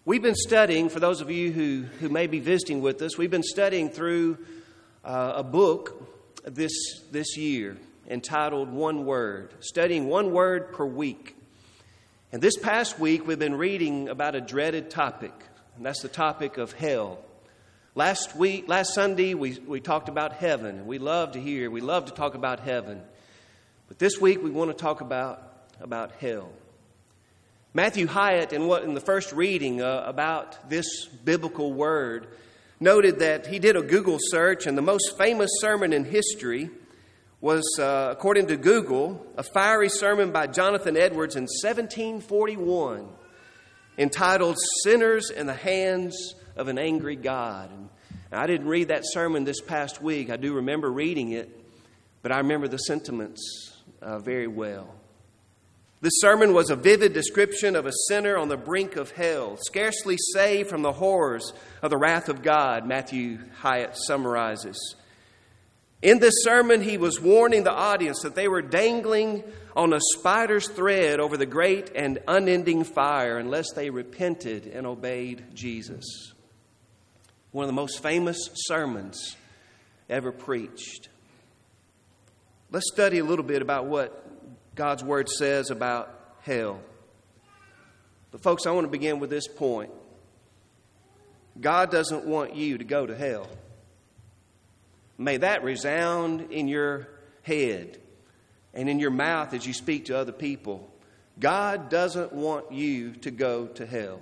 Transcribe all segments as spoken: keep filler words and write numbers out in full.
We've been studying, for those of you who, who may be visiting with us, we've been studying through uh, a book this, this year entitled One Word, studying one word per week. And this past week, we've been reading about a dreaded topic, and that's the topic of hell. Last week, last Sunday, we, we talked about heaven, and we love to hear, we love to talk about heaven. But this week, we want to talk about, about hell. Matthew Hyatt, in what in the first reading uh, about this biblical word, noted that he did a Google search, and the most famous sermon in history was, uh, according to Google, a fiery sermon by Jonathan Edwards in seventeen forty-one, entitled "Sinners in the Hands of an Angry God." And I didn't read that sermon this past week. I do remember reading it, but I remember the sentiments uh, very well. This sermon was a vivid description of a sinner on the brink of hell, scarcely saved from the horrors of the wrath of God, Matthew Hyatt summarizes. In this sermon, he was warning the audience that they were dangling on a spider's thread over the great and unending fire unless they repented and obeyed Jesus. One of the most famous sermons ever preached. Let's study a little bit about what God's Word says about hell. But folks, I want to begin with this point. God doesn't want you to go to hell. May that resound in your head and in your mouth as you speak to other people. God doesn't want you to go to hell.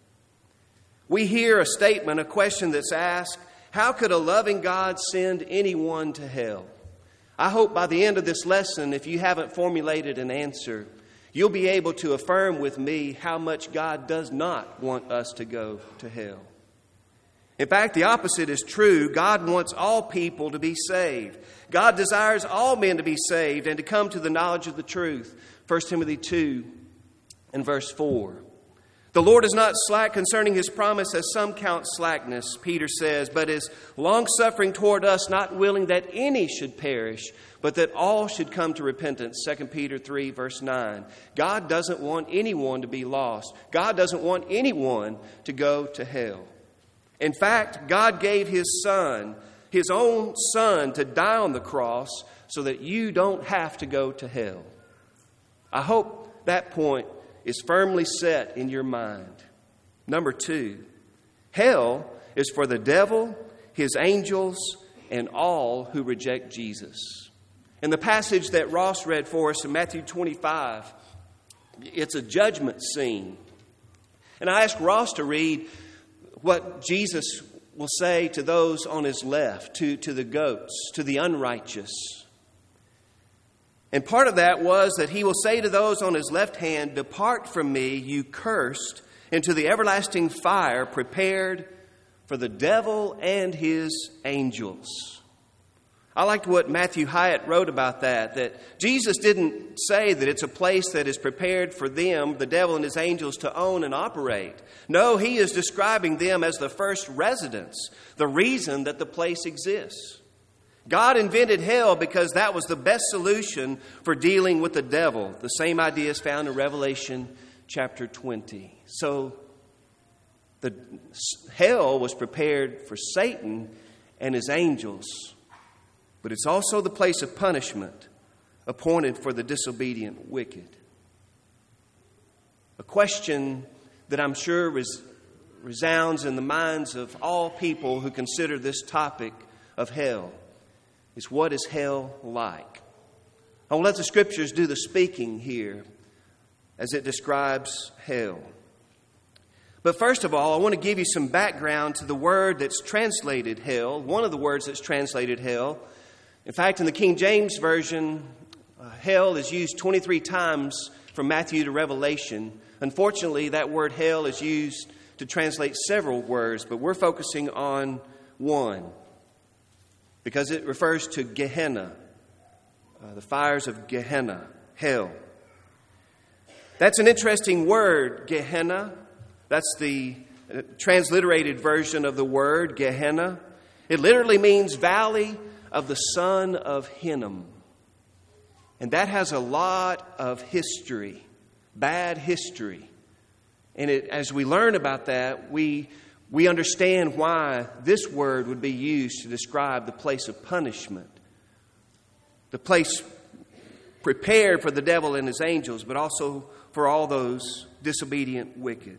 We hear a statement, a question that's asked, how could a loving God send anyone to hell? I hope by the end of this lesson, if you haven't formulated an answer, you'll be able to affirm with me how much God does not want us to go to hell. In fact, the opposite is true. God wants all people to be saved. God desires all men to be saved and to come to the knowledge of the truth. First Timothy two and verse four. The Lord is not slack concerning His promise, as some count slackness, Peter says, but is long-suffering toward us, not willing that any should perish, but that all should come to repentance. Second Peter three, verse nine. God doesn't want anyone to be lost. God doesn't want anyone to go to hell. In fact, God gave His Son, His own Son, to die on the cross so that you don't have to go to hell. I hope that point is firmly set in your mind. Number two, hell is for the devil, his angels, and all who reject Jesus. In the passage that Ross read for us in Matthew twenty-five, it's a judgment scene. And I asked Ross to read what Jesus will say to those on His left, to, to the goats, to the unrighteous. And part of that was that He will say to those on His left hand, "Depart from me, you cursed, into the everlasting fire prepared for the devil and his angels." I liked what Matthew Hyatt wrote about that, that Jesus didn't say that it's a place that is prepared for them, the devil and his angels, to own and operate. No, He is describing them as the first residents, the reason that the place exists. God invented hell because that was the best solution for dealing with the devil. The same idea is found in Revelation chapter twenty. So the hell was prepared for Satan and his angels, but it's also the place of punishment appointed for the disobedient wicked. A question that I'm sure res- resounds in the minds of all people who consider this topic of hell is, what is hell like? I will let the Scriptures do the speaking here as it describes hell. But first of all, I want to give you some background to the word that's translated hell, one of the words that's translated hell. In fact, in the King James Version, uh, hell is used twenty-three times from Matthew to Revelation. Unfortunately, that word hell is used to translate several words, but we're focusing on one, because it refers to Gehenna, uh, the fires of Gehenna, hell. That's an interesting word, Gehenna. That's the uh, transliterated version of the word, Gehenna. It literally means valley of the son of Hinnom. And that has a lot of history, bad history, And it, as we learn about that, we, we understand why this word would be used to describe the place of punishment. The place prepared for the devil and his angels, but also for all those disobedient wicked.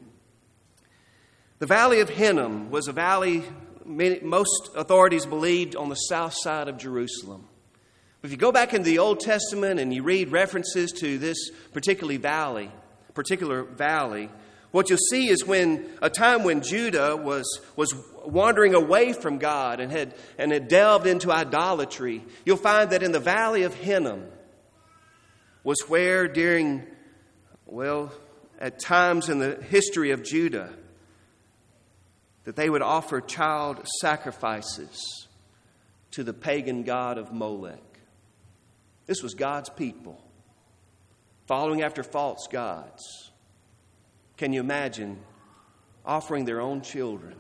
The Valley of Hinnom was a valley many, most authorities believed on the south side of Jerusalem. If you go back into the Old Testament and you read references to this particular valley, particular valley, what you'll see is when a time when Judah was, was wandering away from God and had, and had delved into idolatry, you'll find that in the Valley of Hinnom was where during, well, at times in the history of Judah, that they would offer child sacrifices to the pagan god of Molech. This was God's people, following after false gods. Can you imagine offering their own children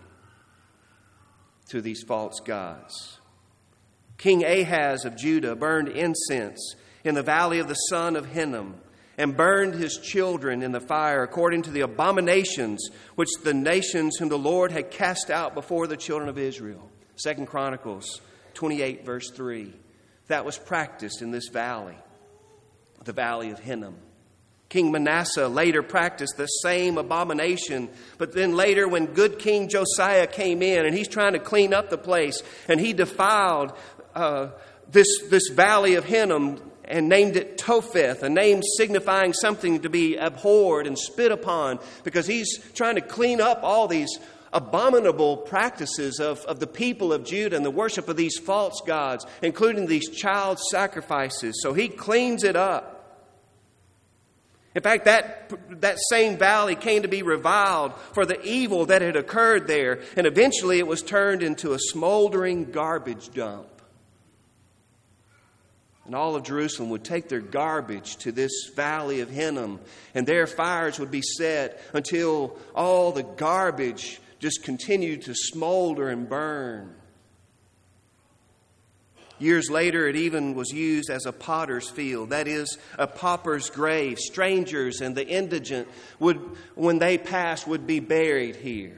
to these false gods? King Ahaz of Judah burned incense in the valley of the son of Hinnom and burned his children in the fire according to the abominations which the nations whom the Lord had cast out before the children of Israel. Second Chronicles twenty-eight, verse three. That was practiced in this valley, the Valley of Hinnom. King Manasseh later practiced the same abomination, but then later when good King Josiah came in and he's trying to clean up the place, and he defiled uh, this, this Valley of Hinnom and named it Topheth, a name signifying something to be abhorred and spit upon, because he's trying to clean up all these abominable practices of, of the people of Judah and the worship of these false gods, including these child sacrifices. So he cleans it up. In fact, that, that same valley came to be reviled for the evil that had occurred there, and eventually it was turned into a smoldering garbage dump. And all of Jerusalem would take their garbage to this Valley of Hinnom, and their fires would be set until all the garbage just continued to smolder and burn. Years later, it even was used as a potter's field, that is, a pauper's grave. Strangers and the indigent would, when they passed, would be buried here.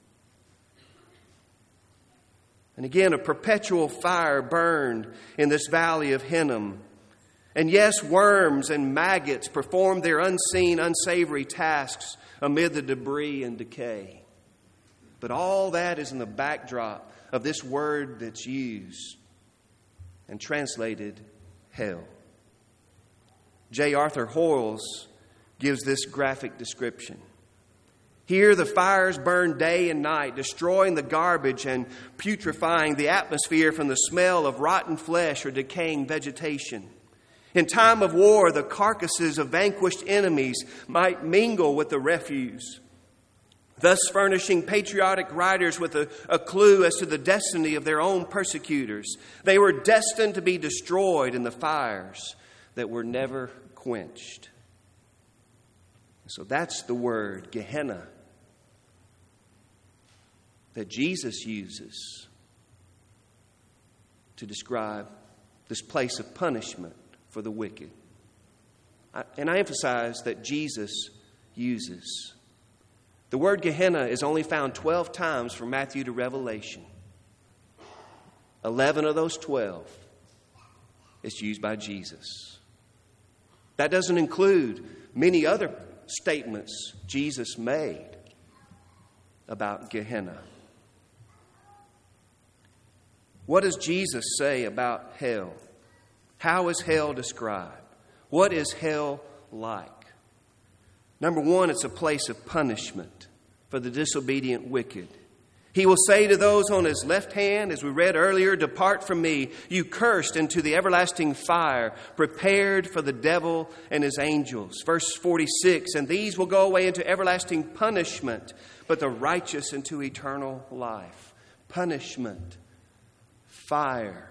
And again, a perpetual fire burned in this Valley of Hinnom. And yes, worms and maggots performed their unseen, unsavory tasks amid the debris and decay. But all that is in the backdrop of this word that's used and translated hell. J. Arthur Hoyles gives this graphic description. Here the fires burn day and night, destroying the garbage and putrefying the atmosphere from the smell of rotten flesh or decaying vegetation. In time of war, the carcasses of vanquished enemies might mingle with the refuse, thus furnishing patriotic writers with a, a clue as to the destiny of their own persecutors. They were destined to be destroyed in the fires that were never quenched. So that's the word Gehenna that Jesus uses to describe this place of punishment for the wicked. I, and I emphasize that Jesus uses. The word Gehenna is only found twelve times from Matthew to Revelation. Eleven of those twelve is used by Jesus. That doesn't include many other statements Jesus made about Gehenna. What does Jesus say about hell? How is hell described? What is hell like? Number one, it's a place of punishment for the disobedient wicked. He will say to those on his left hand, as we read earlier, "Depart from me, you cursed, into the everlasting fire, prepared for the devil and his angels." Verse forty-six, "And these will go away into everlasting punishment, but the righteous into eternal life." Punishment, fire.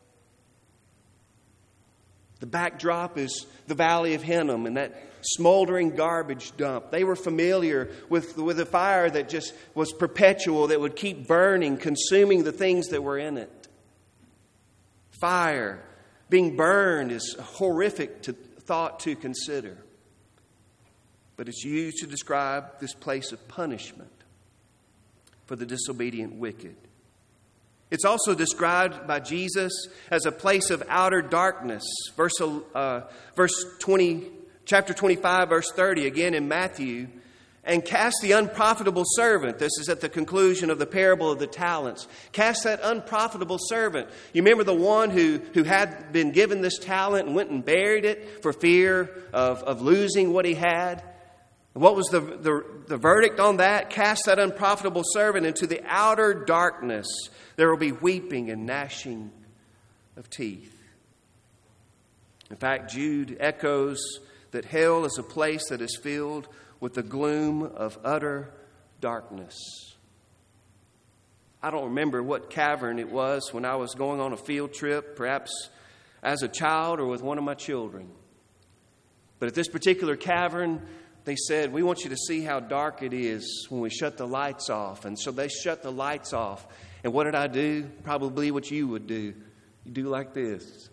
The backdrop is the Valley of Hinnom and that smoldering garbage dump. They were familiar with, with a fire that just was perpetual, that would keep burning, consuming the things that were in it. Fire, being burned, is horrific to, thought to consider. but it's used to describe this place of punishment for the disobedient wicked. It's also described by Jesus as a place of outer darkness. Verse, uh, verse twenty, chapter twenty-five, verse thirty, again in Matthew. And cast the unprofitable servant. This is at the conclusion of the parable of the talents. Cast that unprofitable servant. You remember the one who, who had been given this talent and went and buried it for fear of, of losing what he had? What was the, the, the verdict on that? Cast that unprofitable servant into the outer darkness. There will be weeping and gnashing of teeth. In fact, Jude echoes that hell is a place that is filled with the gloom of utter darkness. I don't remember what cavern it was when I was going on a field trip, perhaps as a child or with one of my children. But at this particular cavern, they said, we want you to see how dark it is when we shut the lights off. And so they shut the lights off. And what did I do? Probably what you would do. You do like this.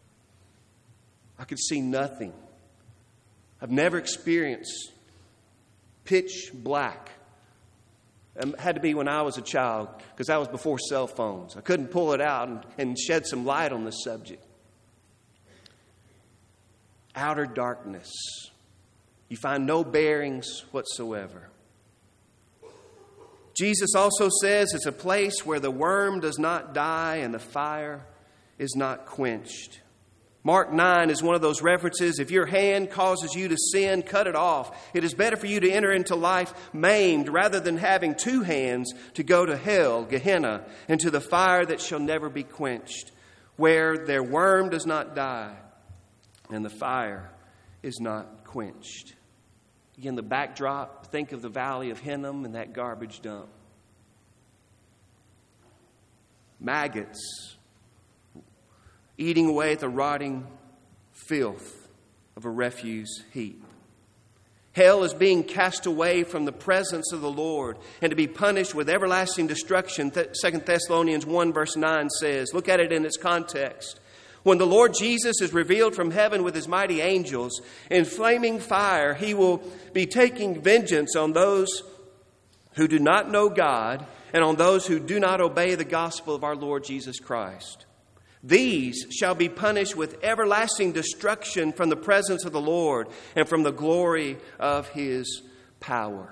I could see nothing. I've never experienced pitch black. It had to be when I was a child, because that was before cell phones. I couldn't pull it out and, and shed some light on this subject. Outer darkness. You find no bearings whatsoever. Jesus also says it's a place where the worm does not die and the fire is not quenched. Mark nine is one of those references. If your hand causes you to sin, cut it off. It is better for you to enter into life maimed rather than having two hands to go to hell, Gehenna, and to the fire that shall never be quenched, where their worm does not die and the fire is not quenched. Again, the backdrop, think of the Valley of Hinnom and that garbage dump. Maggots eating away at the rotting filth of a refuse heap. Hell is being cast away from the presence of the Lord and to be punished with everlasting destruction. Second Thessalonians one verse nine says, look at it in its context. When the Lord Jesus is revealed from heaven with his mighty angels in flaming fire, he will be taking vengeance on those who do not know God and on those who do not obey the gospel of our Lord Jesus Christ. These shall be punished with everlasting destruction from the presence of the Lord and from the glory of his power.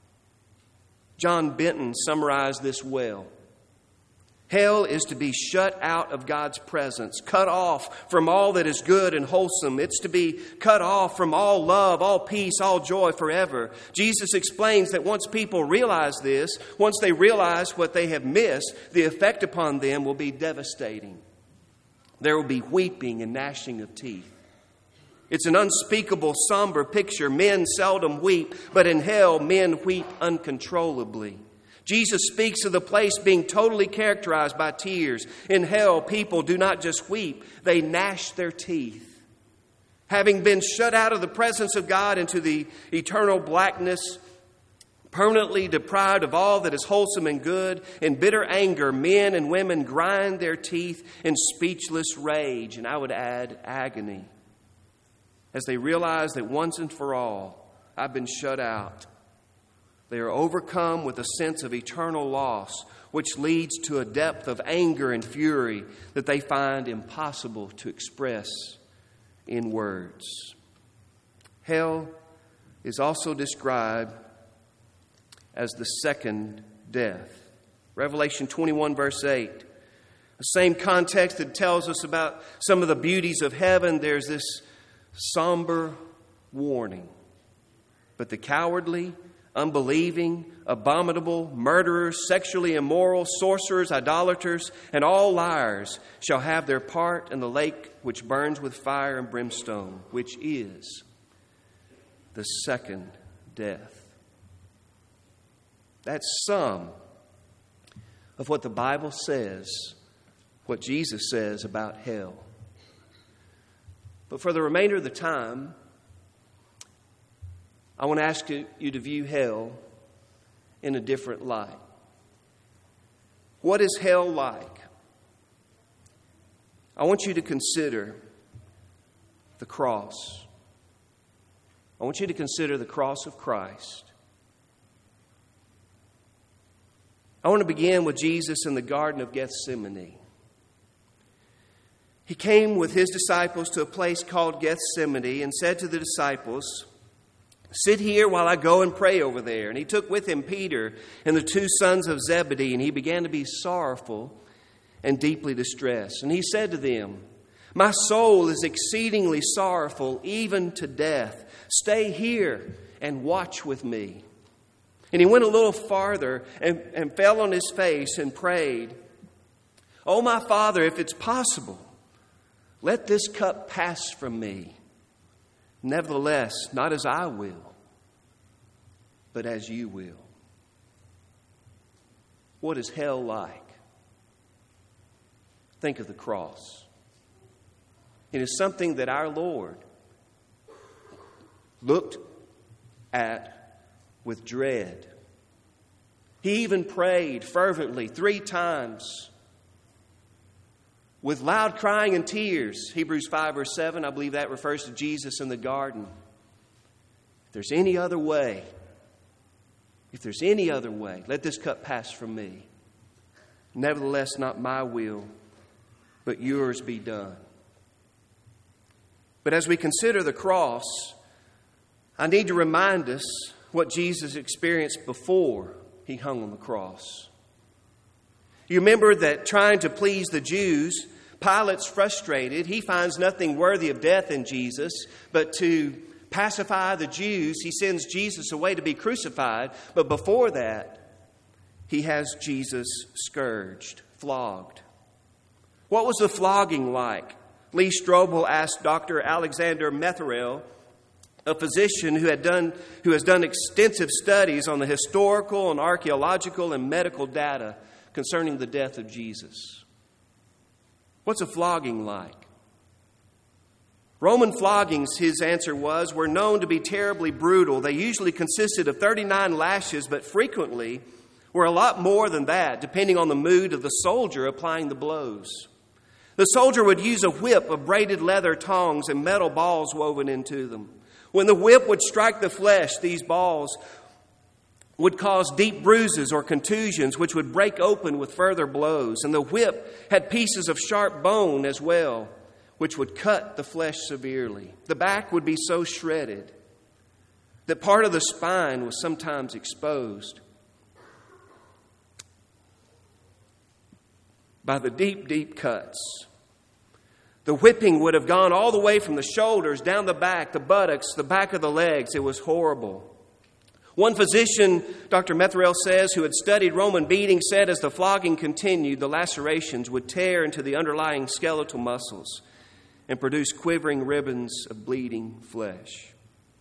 John Benton summarized this well. Hell is to be shut out of God's presence, cut off from all that is good and wholesome. It's to be cut off from all love, all peace, all joy forever. Jesus explains that once people realize this, once they realize what they have missed, the effect upon them will be devastating. There will be weeping and gnashing of teeth. It's an unspeakable, somber picture. Men seldom weep, but in hell, men weep uncontrollably. Jesus speaks of the place being totally characterized by tears. In hell, people do not just weep, they gnash their teeth. Having been shut out of the presence of God into the eternal blackness, permanently deprived of all that is wholesome and good, in bitter anger, men and women grind their teeth in speechless rage, and I would add agony, as they realize that once and for all, I've been shut out. They are overcome with a sense of eternal loss, which leads to a depth of anger and fury that they find impossible to express in words. Hell is also described as the second death. Revelation twenty-one verse eight. The same context that tells us about some of the beauties of heaven, there's this somber warning. But the cowardly, unbelieving, abominable, murderers, sexually immoral, sorcerers, idolaters, and all liars shall have their part in the lake which burns with fire and brimstone, which is the second death. That's some of what the Bible says, what Jesus says about hell. But for the remainder of the time, I want to ask you to view hell in a different light. What is hell like? I want you to consider the cross. I want you to consider the cross of Christ. I want to begin with Jesus in the Garden of Gethsemane. He came with his disciples to a place called Gethsemane and said to the disciples, "Sit here while I go and pray over there." And he took with him Peter and the two sons of Zebedee, and he began to be sorrowful and deeply distressed. And he said to them, "My soul is exceedingly sorrowful, even to death. Stay here and watch with me." And he went a little farther and, and fell on his face and prayed, "Oh, my Father, if it's possible, let this cup pass from me. Nevertheless, not as I will, but as you will." What is hell like? Think of the cross. It is something that our Lord looked at with dread. He even prayed fervently three times with loud crying and tears. Hebrews five verse seven, I believe that refers to Jesus in the garden. If there's any other way, if there's any other way, let this cup pass from me. Nevertheless, not my will, but yours be done. But as we consider the cross, I need to remind us what Jesus experienced before he hung on the cross. You remember that trying to please the Jews, Pilate's frustrated. He finds nothing worthy of death in Jesus, but to pacify the Jews, he sends Jesus away to be crucified. But before that, he has Jesus scourged, flogged. What was the flogging like? Lee Strobel asked Doctor Alexander Metherell, a physician who had done who has done extensive studies on the historical and archaeological and medical data concerning the death of Jesus. What's a flogging like? Roman floggings, his answer was, were known to be terribly brutal. They usually consisted of thirty-nine lashes, but frequently were a lot more than that, depending on the mood of the soldier applying the blows. The soldier would use a whip of braided leather tongs and metal balls woven into them. When the whip would strike the flesh, these balls would cause deep bruises or contusions, which would break open with further blows. And the whip had pieces of sharp bone as well, which would cut the flesh severely. The back would be so shredded that part of the spine was sometimes exposed. By the deep, deep cuts. The whipping would have gone all the way from the shoulders, down the back, the buttocks, the back of the legs. It was horrible. One physician, Doctor Metherell says, who had studied Roman beating, said as the flogging continued, the lacerations would tear into the underlying skeletal muscles and produce quivering ribbons of bleeding flesh.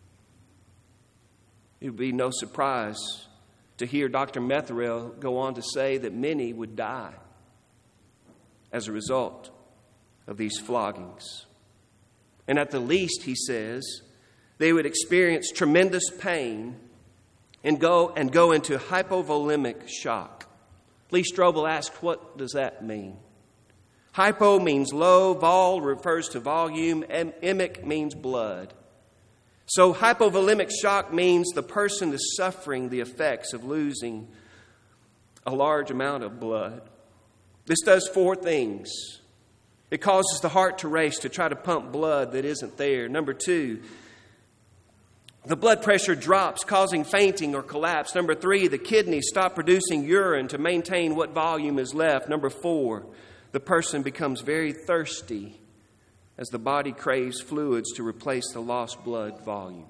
It would be no surprise to hear Doctor Metherell go on to say that many would die as a result of these floggings. And at the least, he says, they would experience tremendous pain and go and go into hypovolemic shock. Lee Strobel asked, what does that mean? Hypo means low, vol refers to volume, and emic means blood. So hypovolemic shock means the person is suffering the effects of losing a large amount of blood. This does four things. It causes the heart to race to try to pump blood that isn't there. Number two, the blood pressure drops, causing fainting or collapse. Number three, the kidneys stop producing urine to maintain what volume is left. Number four, the person becomes very thirsty as the body craves fluids to replace the lost blood volume.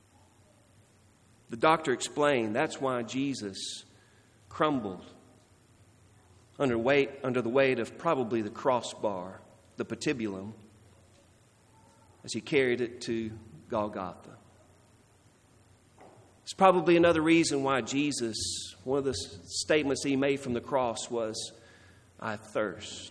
The doctor explained that's why Jesus crumbled under weight, under the weight of probably the crossbar, the patibulum, as he carried it to Golgotha. It's probably another reason why Jesus, one of the statements he made from the cross was, I thirst.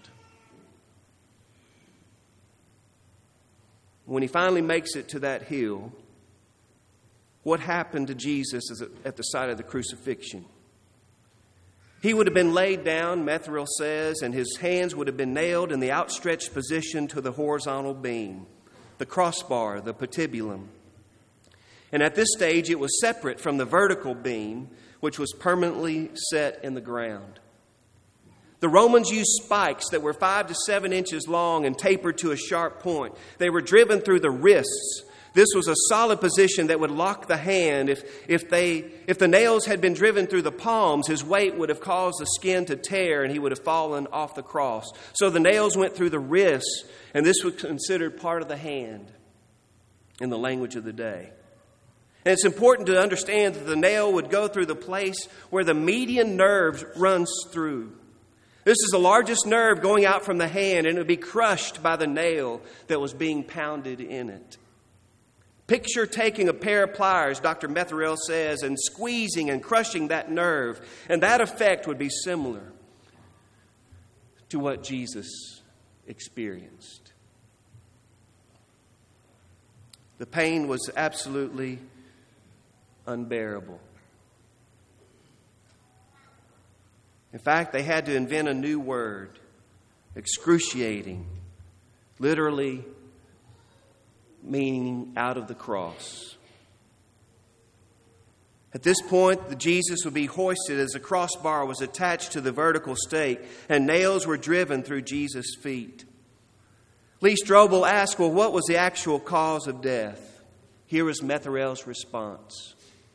When he finally makes it to that hill, what happened to Jesus at the site of the crucifixion? He would have been laid down, Metherell says, and his hands would have been nailed in the outstretched position to the horizontal beam, the crossbar, the patibulum. And at this stage, it was separate from the vertical beam, which was permanently set in the ground. The Romans used spikes that were five to seven inches long and tapered to a sharp point. They were driven through the wrists. This was a solid position that would lock the hand. If, if, they, if the nails had been driven through the palms, his weight would have caused the skin to tear and he would have fallen off the cross. So the nails went through the wrists, and this was considered part of the hand in the language of the day. And it's important to understand that the nail would go through the place where the median nerve runs through. This is the largest nerve going out from the hand, and it would be crushed by the nail that was being pounded in it. Picture taking a pair of pliers, Doctor Metherell says, and squeezing and crushing that nerve, and that effect would be similar to what Jesus experienced. The pain was absolutely unbearable. In fact, they had to invent a new word, excruciating, literally meaning out of the cross. At this point, the Jesus would be hoisted as a crossbar was attached to the vertical stake, and nails were driven through Jesus' feet. Lee Strobel asked, well, what was the actual cause of death? Here was Metherell's response.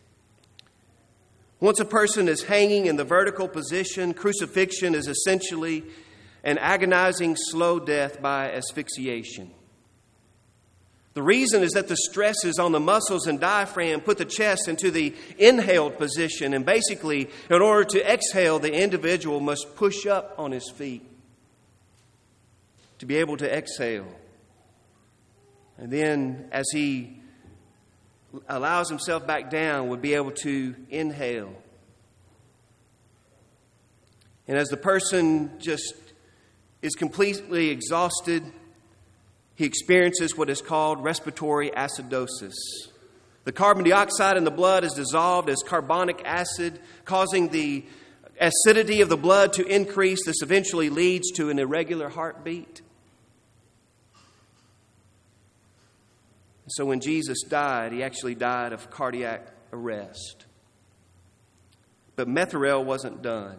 Once a person is hanging in the vertical position, crucifixion is essentially an agonizing slow death by asphyxiation. The reason is that the stresses on the muscles and diaphragm put the chest into the inhaled position, and basically, in order to exhale, the individual must push up on his feet to be able to exhale. And then, as he allows himself back down, would be able to inhale. And as the person just is completely exhausted, he experiences what is called respiratory acidosis. The carbon dioxide in the blood is dissolved as carbonic acid, causing the acidity of the blood to increase. This eventually leads to an irregular heartbeat. So when Jesus died, he actually died of cardiac arrest. But Metherell wasn't done.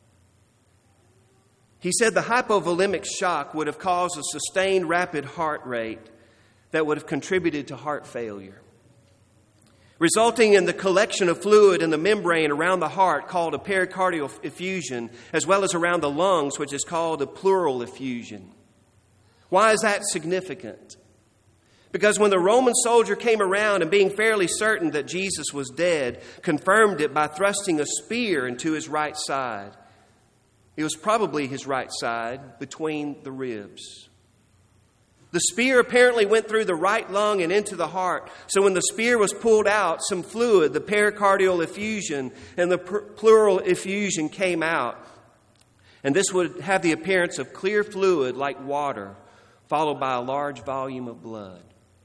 He said the hypovolemic shock would have caused a sustained rapid heart rate that would have contributed to heart failure, resulting in the collection of fluid in the membrane around the heart called a pericardial effusion, as well as around the lungs, which is called a pleural effusion. Why is that significant? Because when the Roman soldier came around and being fairly certain that Jesus was dead, confirmed it by thrusting a spear into his right side. It was probably his right side between the ribs. The spear apparently went through the right lung and into the heart. So when the spear was pulled out, some fluid, the pericardial effusion and the pleural effusion came out. And this would have the appearance of clear fluid like water, followed by a large volume of blood.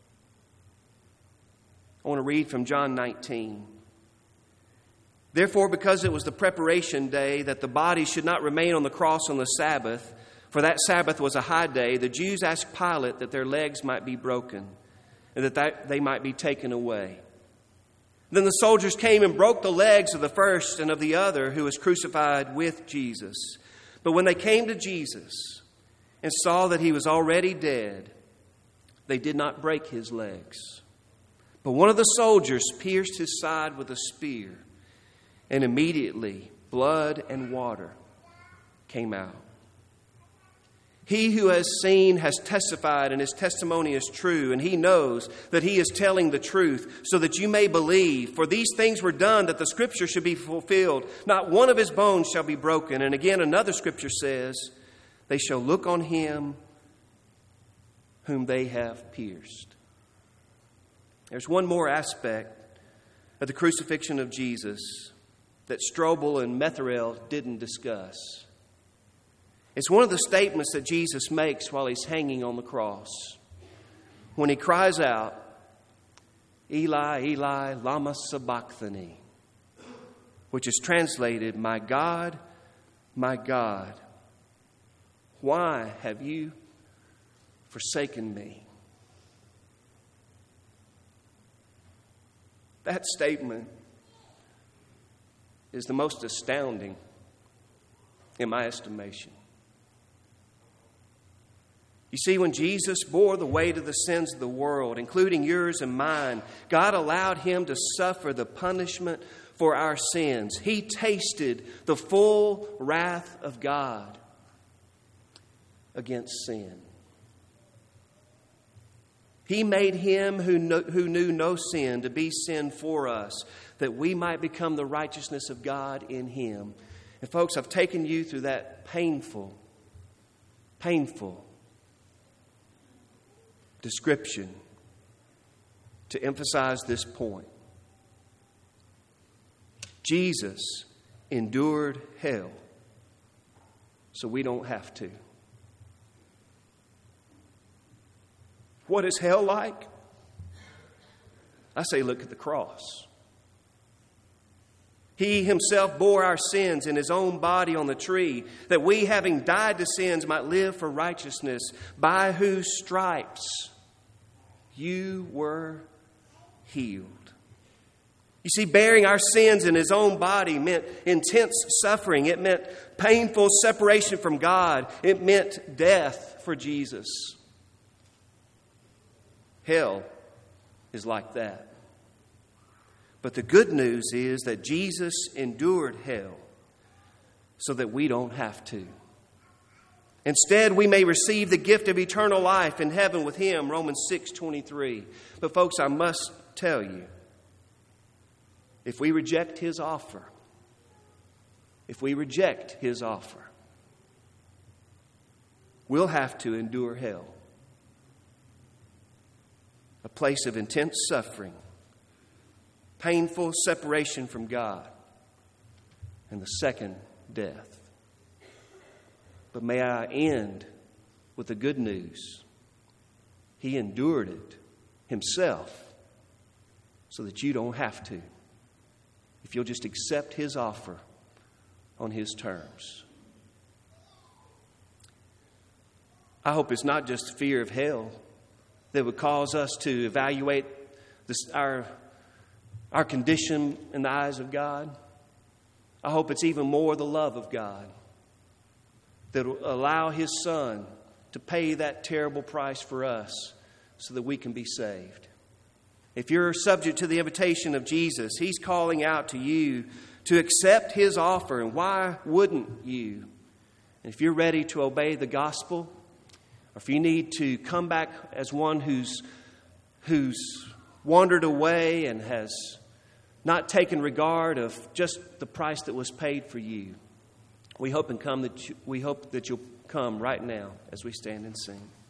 I want to read from John nineteen. Therefore, because it was the preparation day that the body should not remain on the cross on the Sabbath, for that Sabbath was a high day, the Jews asked Pilate that their legs might be broken and that they might be taken away. Then the soldiers came and broke the legs of the first and of the other who was crucified with Jesus. But when they came to Jesus and saw that he was already dead, they did not break his legs. But one of the soldiers pierced his side with a spear, and immediately blood and water came out. He who has seen has testified, and his testimony is true, and he knows that he is telling the truth, so that you may believe. For these things were done that the scripture should be fulfilled. Not one of his bones shall be broken. And again, another scripture says, they shall look on him whom they have pierced. There's one more aspect of the crucifixion of Jesus that Strobel and Metherell didn't discuss. It's one of the statements that Jesus makes while he's hanging on the cross. When he cries out, Eli, Eli, lama sabachthani, which is translated, my God, my God, why have you forsaken me? That statement is the most astounding in my estimation. You see, when Jesus bore the weight of the sins of the world, including yours and mine, God allowed him to suffer the punishment for our sins. He tasted the full wrath of God against sin. He made him who knew, who knew no sin to be sin for us, that we might become the righteousness of God in him. And folks, I've taken you through that painful, painful description to emphasize this point. Jesus endured hell so we don't have to. What is hell like? I say look at the cross. He himself bore our sins in his own body on the tree, that we, having died to sins, might live for righteousness, by whose stripes you were healed. You see, bearing our sins in his own body meant intense suffering. It meant painful separation from God. It meant death for Jesus. Hell is like that. But the good news is that Jesus endured hell so that we don't have to. Instead, we may receive the gift of eternal life in heaven with him, Romans six twenty-three. But folks, I must tell you, if we reject his offer, if we reject his offer, we'll have to endure hell. A place of intense suffering, painful separation from God, and the second death. But may I end with the good news. He endured it himself so that you don't have to, if you'll just accept his offer on his terms. I hope it's not just fear of hell that would cause us to evaluate this, our, our condition in the eyes of God. I hope it's even more the love of God that will allow his Son to pay that terrible price for us so that we can be saved. If you're subject to the invitation of Jesus, he's calling out to you to accept his offer. And why wouldn't you? And if you're ready to obey the gospel, or if you need to come back as one who's, who's wandered away and has not taken regard of just the price that was paid for you, we hope and come that you, we hope that you'll come right now as we stand and sing.